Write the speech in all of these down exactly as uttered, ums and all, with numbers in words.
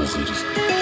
وزیری.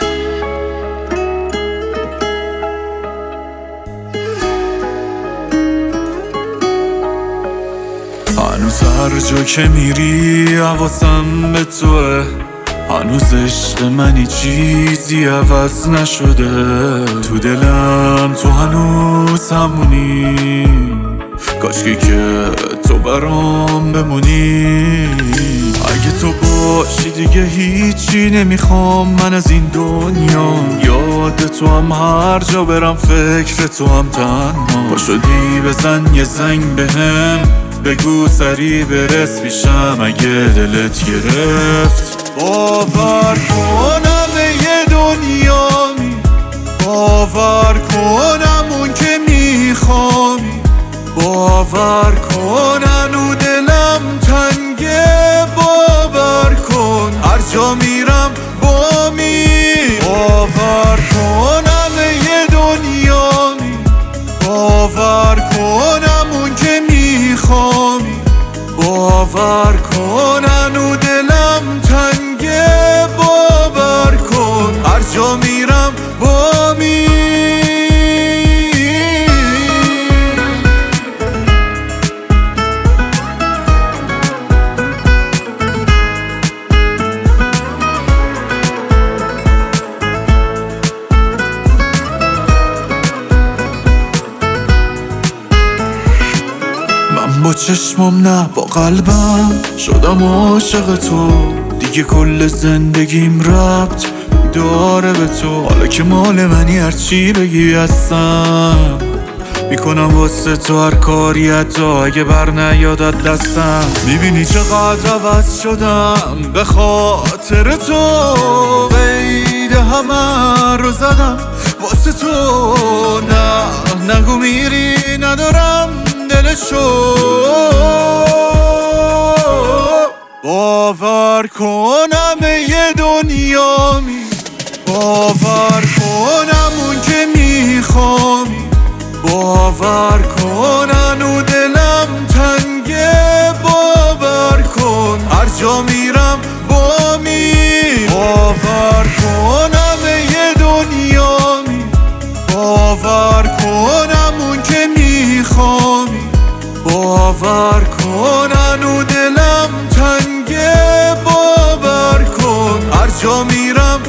هنوز هر جا که میری حواسم به توه، هنوز عشق منی چیزی عوض نشده، تو دلم تو هنوز همونی، کاشکی که تو برام بمونی. اگه تو باشی دیگه هیچی نمیخوام من از این دنیا، یاد تو هم هر جا برم فکر تو هم تنها. پاشدی بزن یه زنگ بهم، بگو سری برس پیشم اگه دلت گرفت. باور کنم یه دنیامی، باور کنم اون که میخوامی، باور کن هنو دلم تنگه، باور کن هر جا میرم بامی. باور کنم یه دنیامی، باور کنم اون که میخوامی، باور کن هنو دلم تنگه، باور کن هر جا میرم بامی. با چشمم نه با قلبم شدم عاشق تو، دیگه کل زندگیم ربط داره به تو. حالا که مال منی هرچی بگی هستم، میکنم واسه تو هر کاری حتی اگه بر نیادت دستم. میبینی چقدر عوض شدم به خاطر تو، قید همه رو زدم واسه تو. نه نگو میری ندارم دلشو، باور کنم یه دنیامی، باور کنم اون که میخوامی، باور کن هنو دلم تنگه، باور کن هر جا میرم بامی. باور کنم یه دنیامی، باور کنم اون که میخوامی، باور کن هنو دلم تنگه، باور کن هر جا میرم